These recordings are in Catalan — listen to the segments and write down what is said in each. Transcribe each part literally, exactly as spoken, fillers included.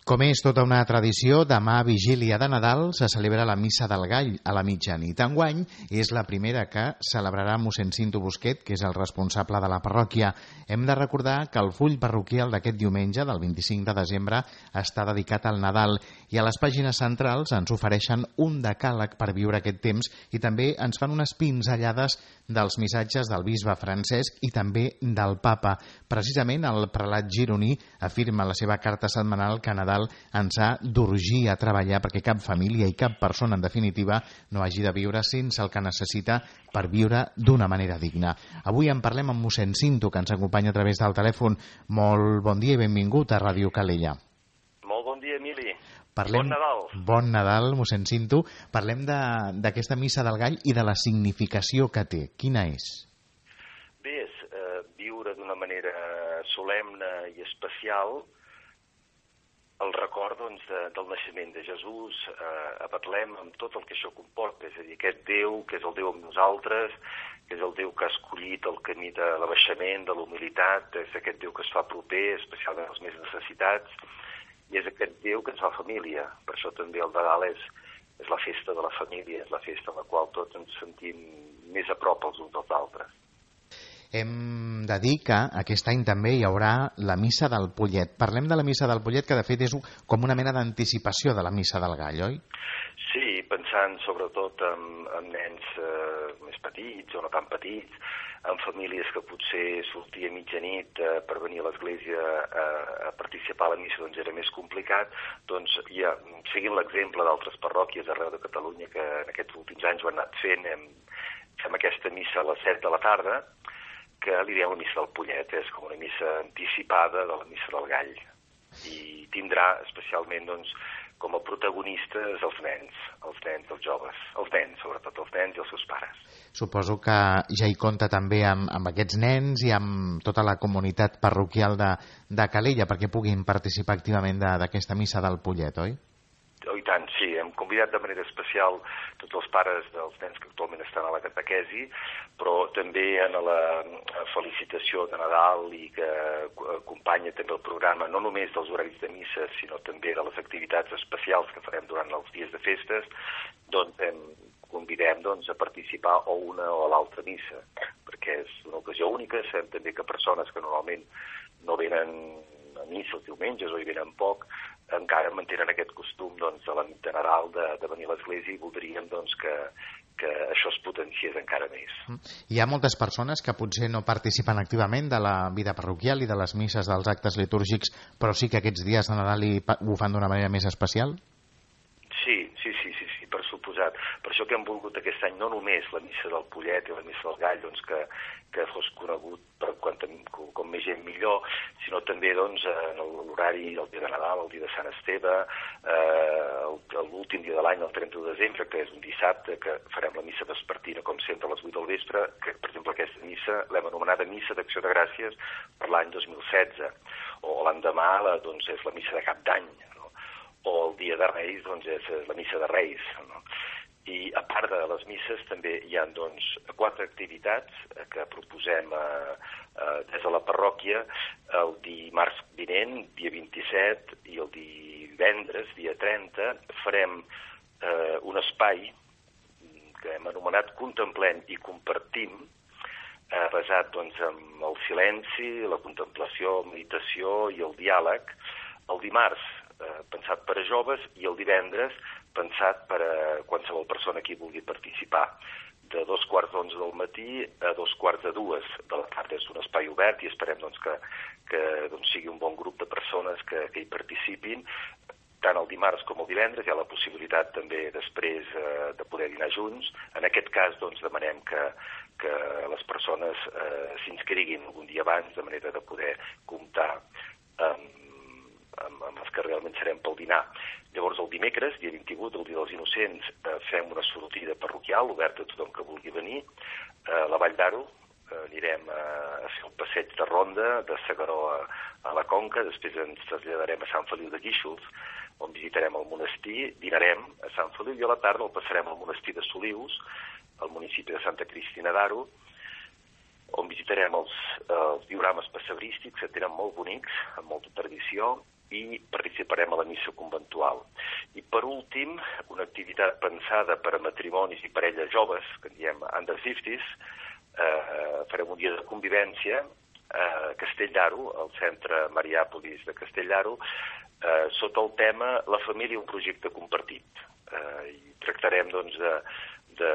Com és tota una tradició, demà, vigília de Nadal, se celebra la Missa del Gall a la mitjanit. Enguany és la primera que celebrarà mossèn Cinto Busquet, que és el responsable de la parròquia. Hem de recordar que el full parroquial d'aquest diumenge, del vint-i-cinc de desembre, està dedicat al Nadal i a les pàgines centrals ens ofereixen un decàleg per viure aquest temps i també ens fan unes pinzellades dels missatges del bisbe Francesc i també del papa. Precisament el prelat gironí afirma en la seva carta setmanal que a Nadal ens ha d'urgir a treballar perquè cap família i cap persona, en definitiva, no hagi de viure sense el que necessita per viure d'una manera digna. Avui en parlem amb mossèn Cinto, que ens acompanya a través del telèfon. Molt bon dia i benvingut a Ràdio Calella. Molt bon dia, Emili. Parlem... Bon Nadal. Bon Nadal, mossèn Cinto. Parlem d'aquesta Missa del Gall i de la significació que té. Quina és? Bé, és eh, viure d'una manera solemne i especial el record doncs, de, del naixement de Jesús eh, a Betlem, amb tot el que això comporta, és a dir, aquest Déu que és el Déu amb nosaltres, que és el Déu que ha escollit el camí de l'abaixament, de la humilitat, és aquest Déu que es fa proper, especialment als més necessitats, i és aquest Déu que ens fa família. Per això també el Nadal és, és la festa de la família, és la festa en la qual tots ens sentim més a prop els uns dels altres. Hem de dir que aquest any també hi haurà la Missa del Pollet. Parlem de la Missa del Pollet, que de fet és com una mena d'anticipació de la Missa del Gall, oi? Sí, pensant sobretot en, en nens eh, més petits o no tan petits, en famílies que potser sortia a mitjanit eh, per venir a l'església eh, a participar a la missa, doncs era més complicat. Doncs ja, seguint l'exemple d'altres parròquies arreu de Catalunya que en aquests últims anys ho han anat fent, hem, fem aquesta missa a les set de la tarda, que li diem la missa del Pollet, és com una missa anticipada de la missa del Gall. I tindrà especialment, doncs, com a protagonistes els nens, els nens, els joves, els nens, sobretot els nens i els seus pares. Suposo que ja hi compta també amb, amb aquests nens i amb tota la comunitat parroquial de, de Calella perquè puguin participar activament d'aquesta missa del Pollet, oi? Oh, i tant, sí. Hem convidat de manera especial tots els pares dels nens que actualment estan a la catequesi, però també en la felicitació de Nadal i que acompanya també el programa no només dels horaris de missa, sinó també de les activitats especials que farem durant els dies de festes, doncs hem, convidem doncs, a participar o una o l'altra missa, perquè és una ocasió única. Sabem també que persones que normalment no venen a missa els diumenges o hi venen poc, encara mantenen aquest costum doncs, de la nit de Nadal de, de venir a l'església i voldríem doncs, que, que això es potenciés encara més. Hi ha moltes persones que potser no participen activament de la vida parroquial i de les misses dels actes litúrgics, però sí que aquests dies de Nadal ho fan d'una manera més especial? Sí, sí, sí, sí, sí, per suposat. Per això que hem volgut aquest any no només la missa del Pollet i la missa del Gall, doncs, que, que fos conegut per com, com més gent millor, sinó també doncs, en l'horari del dia de Nadal, el dia de Sant Esteve, eh, l'últim dia de l'any, el trenta de desembre, que és un dissabte, que farem la missa vespertina, com sempre, a les vuit del vespre, que, per exemple, aquesta missa l'hem anomenada Missa d'Acció de Gràcies per l'any dos mil setze, o l'endemà doncs, és la missa de Cap d'Any, no? O el dia de Reis doncs, és la missa de Reis, no? I a part de les misses també hi ha doncs, quatre activitats que proposem eh, eh, des de la parròquia. El dimarts vinent, dia vint-i-set, i el divendres, dia trenta, farem eh, un espai que hem anomenat Contemplem i Compartim, eh, basat doncs, en el silenci, la contemplació, meditació i el diàleg. El dimarts, eh, pensat per a joves, i el divendres, pensat per a qualsevol persona que hi vulgui participar. De dos quarts d'onze del matí a dos quarts de dues de la tarda. És un espai obert i esperem doncs, que, que doncs, sigui un bon grup de persones que, que hi participin. Tant el dimarts com el divendres hi ha la possibilitat també després eh, de poder dinar junts. En aquest cas doncs, demanem que, que les persones eh, s'inscriguin algun dia abans, de manera de poder comptar amb amb, amb els que realment serem pel dinar. Llavors el dimecres, dia vint-i-vuit, el dia dels Innocents, eh, fem una sortida parroquial oberta a tothom que vulgui venir. Eh, a la Vall d'Aro eh, anirem a, a fer el passeig de ronda de S'Agaró a, a la Conca, després ens traslladarem a Sant Feliu de Guíxols, on visitarem el monestir, dinarem a Sant Feliu i a la tarda el passarem al monestir de Solius, al municipi de Santa Cristina d'Aro, on visitarem els, els diorames passebrístics, que tenen molt bonics, amb molta tradició, i participarem a la missa conventual. I per últim, una activitat pensada per a matrimonis i parelles joves, que en diem under fifties, eh, farem un dia de convivència a Castell d'Aro, al centre Mariàpolis de Castell d'Aro, eh, sota el tema La família, un projecte compartit. Eh, i tractarem doncs, de, de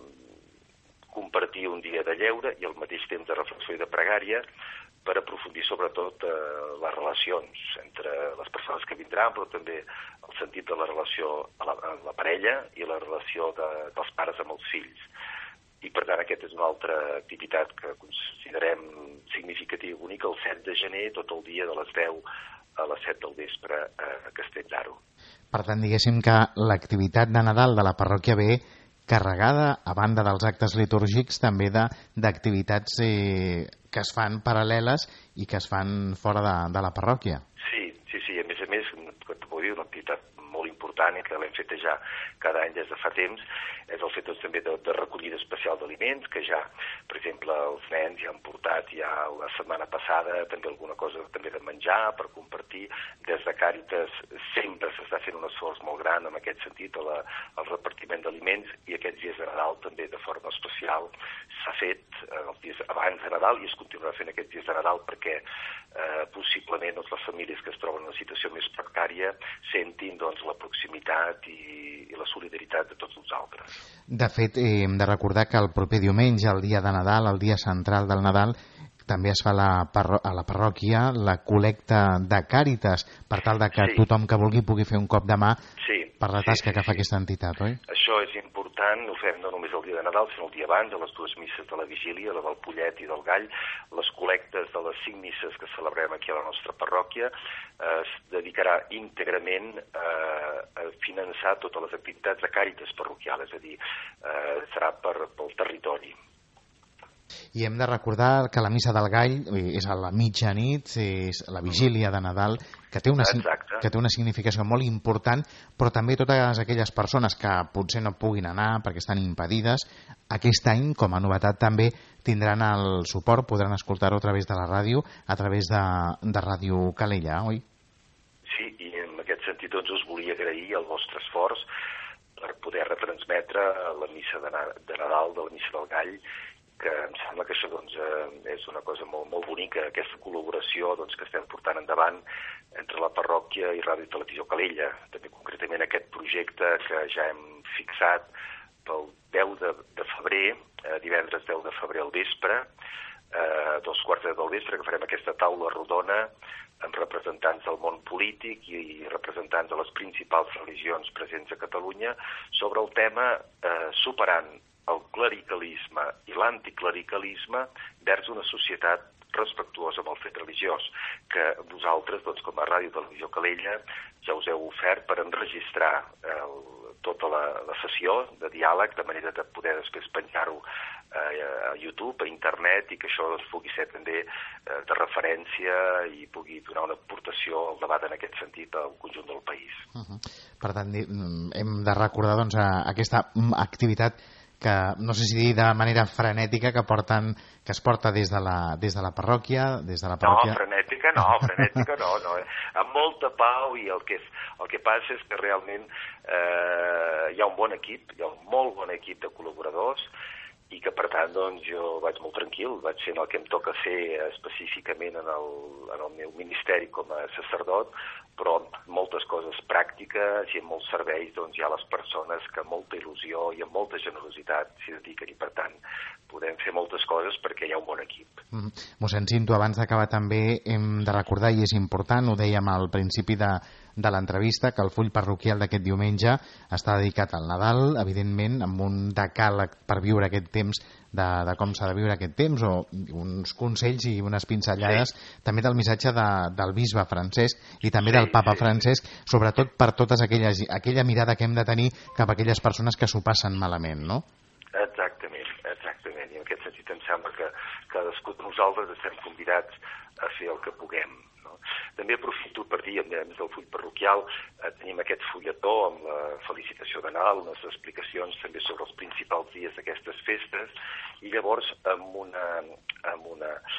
compartir un dia de lleure i al mateix temps de reflexió i de pregària per aprofundir sobretot eh, les relacions entre les persones que vindran, però també el sentit de la relació a la, a la parella i la relació de, dels pares amb els fills. I per tant aquesta és una altra activitat que considerem significativa i bonica el set de gener, tot el dia de les deu a les set del vespre a Castell d'Aro. Per tant, diguéssim que l'activitat de Nadal de la parròquia ve carregada, a banda dels actes litúrgics, també d'activitats eh, que es fan paral·leles i que es fan fora de, de la parròquia. Sí, sí, sí, a més a més, com t'ho dir, una activitat molt important i que l'hem fet ja cada any des de fa temps, és el fet doncs, també de, de recollida especial d'aliments, que ja, per exemple, els nens ja han portat ja la setmana passada també alguna cosa també de menjar per compartir. Des de Càritas sempre s'està fent un esforç molt gran en aquest sentit, a la, al repartiment d'aliments, i aquests dies de Nadal també de forma especial s'ha fet eh, els dies abans de Nadal i es continuarà fent aquests dies de Nadal perquè eh, possiblement doncs, les famílies que es troben en una situació més precària sentin doncs, la proximitat i, i la solidaritat de tots nosaltres. De fet, eh, hem de recordar que el proper diumenge, el dia de Nadal, el dia central del Nadal, també es fa la a la parròquia la col·lecta de Càritas, per tal de que sí. tothom que vulgui pugui fer un cop de mà sí, per la tasca sí, sí, que fa sí. aquesta entitat, oi? Això és important, ho fem no només el dia de Nadal, sinó el dia abans, a les dues misses de la vigília, la del Pollet i del Gall. Les col·lectes de les cinc misses que celebrem aquí a la nostra parròquia eh, es dedicarà íntegrament eh, a finançar totes les activitats de Càritas parroquial, és a dir, eh, serà per, pel territori. I hem de recordar que la missa del Gall és a la mitjanit, és la vigília de Nadal, que té una, que té una significació molt important, però també totes aquelles persones que potser no puguin anar perquè estan impedides, aquest any, com a novetat també, tindran el suport, podran escoltar-ho a través de la ràdio, a través de, de Ràdio Calella, oi? Sí, i en aquest sentit doncs, us volia agrair el vostre esforç per poder retransmetre la missa de, de Nadal, de la missa del Gall, que em sembla que això doncs, eh, és una cosa molt, molt bonica, aquesta col·laboració doncs, que estem portant endavant entre la parròquia i Ràdio i Televisió Calella. També concretament aquest projecte que ja hem fixat pel deu de febrer, eh, divendres deu de febrer al vespre, eh, dos quarts del vespre, que farem aquesta taula rodona amb representants del món polític i representants de les principals religions presents a Catalunya sobre el tema eh, superant el clericalisme i l'anticlericalisme vers una societat respectuosa amb el fet religiós, que vosaltres, doncs, com a Ràdio Televisió Calella, ja us heu ofert per enregistrar el, tota la, la sessió de diàleg, de manera de poder després penjar-ho eh, a YouTube, a internet, i que això doncs, pugui ser també eh, de referència i pugui donar una aportació al debat en aquest sentit al conjunt del país. Uh-huh. Per tant, hem de recordar doncs, aquesta activitat que no sé si dir de manera frenètica que porten que es porta des de la, des de la parròquia, des de la parròquia... No, frenètica no, frenètica no, no. Amb molta pau, i el que, el que passa és que realment eh, hi ha un bon equip, hi ha un molt bon equip de col·laboradors, i que per tant doncs, jo vaig molt tranquil, vaig fent el que em toca fer específicament en el, en el meu ministeri com a sacerdot, però amb moltes coses pràctiques i amb molts serveis doncs, hi ha les persones que amb molta il·lusió i amb molta generositat s'hi dediquen, i per tant podem fer moltes coses perquè hi ha un bon equip. Mm. Mossèn Cinto, abans d'acabar també hem de recordar, i és important, ho dèiem al principi de, de l'entrevista, que el full parroquial d'aquest diumenge està dedicat al Nadal, evidentment amb un decàleg per viure aquest temps, de, de com s'ha de viure aquest temps, o uns consells i unes pinzellades sí. també del missatge de, del bisbe Francesc i també sí, del papa sí. Francesc, sobretot per totes aquelles, aquella mirada que hem de tenir cap a aquelles persones que s'ho passen malament, no? Exactament, exactament, i en aquest sentit em sembla que cadascú de nosaltres estem convidats a fer el que puguem. No? També aprofito per dir, a més del full parroquial, eh, tenim aquest fulletó amb la felicitació de Nadal, unes explicacions també sobre els principals dies d'aquestes festes, i llavors amb una, amb una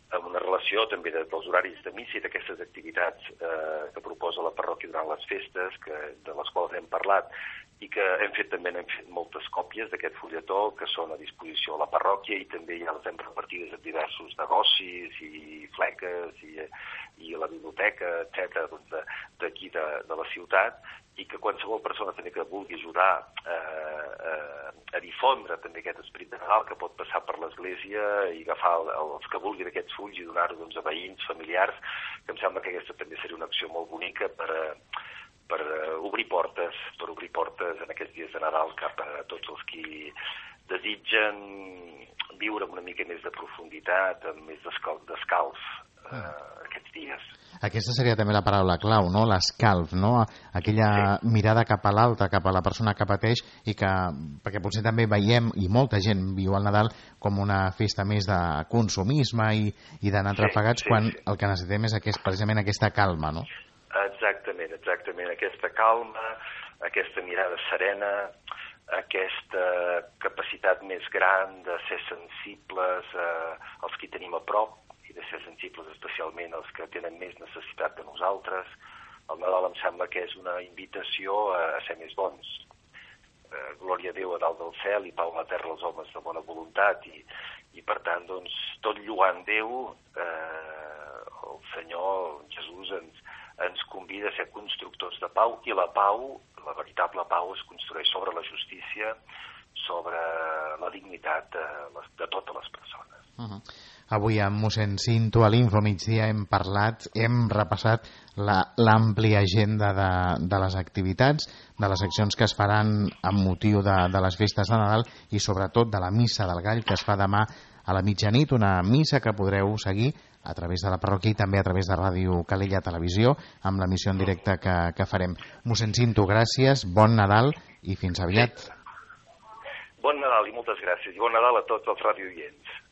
amb una relació també de, dels horaris de missa i d'aquestes activitats eh, que proposa la parròquia durant les festes, que, de les quals hem parlat, i que hem fet també hem fet moltes còpies d'aquest fulletó que són a disposició a la parròquia i també ja les hem repartides en diversos negocis i fleques i, i a la biblioteca, etcètera, doncs d'aquí de, de la ciutat, i que qualsevol persona també que vulgui ajudar eh, eh, a difondre també aquest esperit de Nadal, que pot passar per l'església i agafar el, els que vulguin aquests fulls i donar-ho doncs, a veïns, familiars, que em sembla que aquesta també seria una acció molt bonica per, per obrir portes, per obrir portes en aquests dies de Nadal cap a tots els qui desitgen viure amb una mica més de profunditat, amb més d'escalf eh, aquests dies. Aquesta seria també la paraula clau, no? L'escalf, no? Aquella sí. mirada cap a l'alta, cap a la persona que pateix i que, perquè potser també veiem, i molta gent viu el Nadal com una festa més de consumisme i, i d'anar sí, trafegats, sí, quan sí. el que necessitem és aquest, precisament aquesta calma, no? Exactament, exactament. Aquesta calma, aquesta mirada serena, aquesta capacitat més gran de ser sensibles eh, als qui tenim a prop, i de ser sensibles especialment als que tenen més necessitat de nosaltres. El Nadal em sembla que és una invitació a, a ser més bons. Eh, glòria a Déu a dalt del cel i pau a la terra als homes de bona voluntat i, i per tant, doncs, tot lluant Déu, eh, el Senyor, Jesús, ens, ens convida a ser constructors de pau, i la pau, la veritable pau, es construeix sobre la justícia, sobre la dignitat de, les, de totes les persones. Uh-huh. Avui amb mossèn Cinto a l'Info Migdia hem parlat, hem repassat l'àmplia agenda de, de les activitats, de les accions que es faran amb motiu de, de les festes de Nadal i sobretot de la Missa del Gall que es fa demà a la mitjanit, una missa que podreu seguir a través de la parròquia i també a través de Ràdio Calella Televisió amb l'emissió en directe que, que farem. Mossèn Cinto, gràcies, bon Nadal i fins aviat. Bon Nadal i moltes gràcies i bon Nadal a tots els radioients.